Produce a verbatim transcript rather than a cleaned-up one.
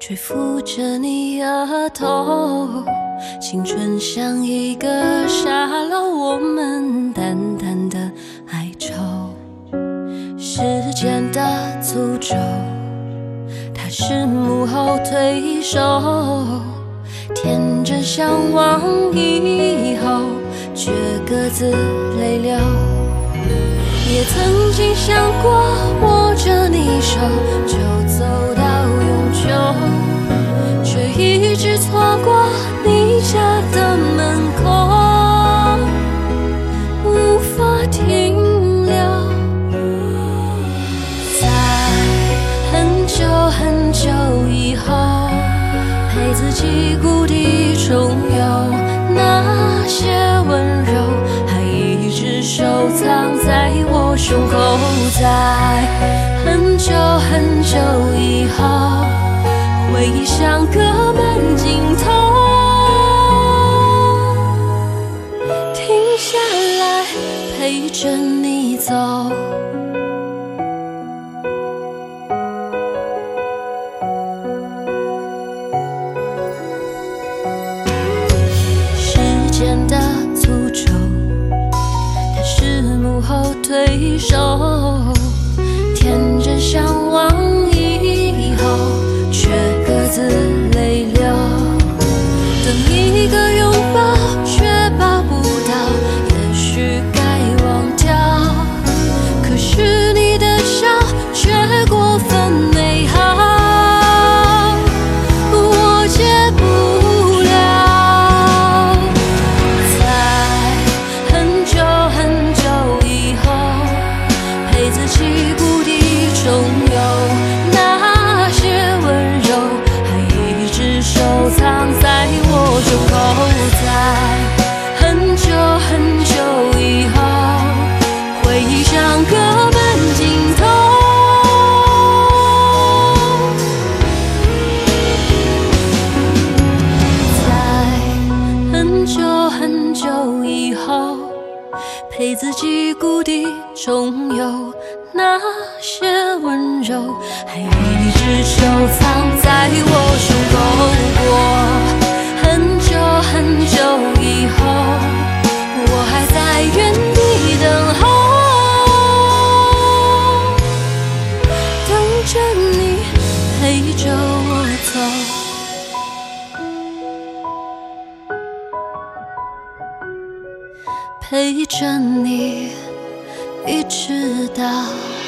吹拂着你额头，青春像一个沙漏，我们淡淡的哀愁。时间的诅咒，它是幕后推手，天真向往以后，却各自泪流。也曾经想过握着你手就走到永久，却一直错过你家的门口，无法停留。在很久很久以后，陪自己故地重游，那些温柔还一直收藏在我胸口。在很久很久以后，回忆像个慢镜头，停下来陪着你走。时间的诅咒，它是幕后推手，天真向往以后，却各自泪流。等一个拥抱却抱不到，也许该忘掉，可是你的笑却过分美好，我戒不了。在很久很久以后，陪自己故地重游，那些温柔还一直收藏在我胸口。在很久很久以后，回忆像个慢镜头，在很久很久以后，陪自己故地重游，那些温柔还一直收藏在我胸口。过很久很久以后，我还在原地等候，等着你陪着我走，陪着你一直到